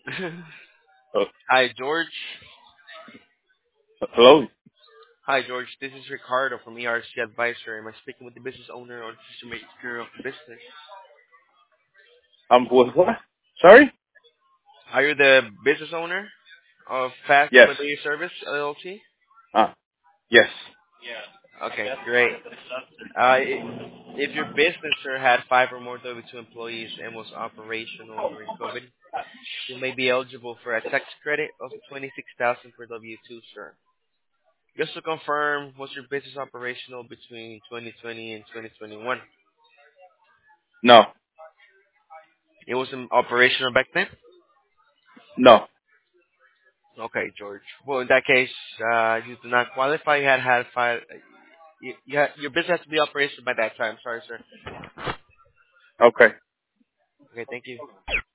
Uh, Hi, George. hello? Hi, George. This is Ricardo from ERC Advisor. Am I speaking with the business owner or decision maker of the business? With what? Sorry? Are you the business owner of Fast Yes. Mobility Service LLC? Ah, yes. Okay, great. If your business sir, had five or more W-2 employees and was operational during COVID, you may be eligible for a tax credit of 26,000 per W-2, sir. Just to confirm, was your business operational between 2020 and 2021? No. It wasn't operational back then? No. Okay, George. Well, in that case, you do not qualify. You had five. Your business has to be operational by that time. Sorry, sir. Okay. Okay, thank you.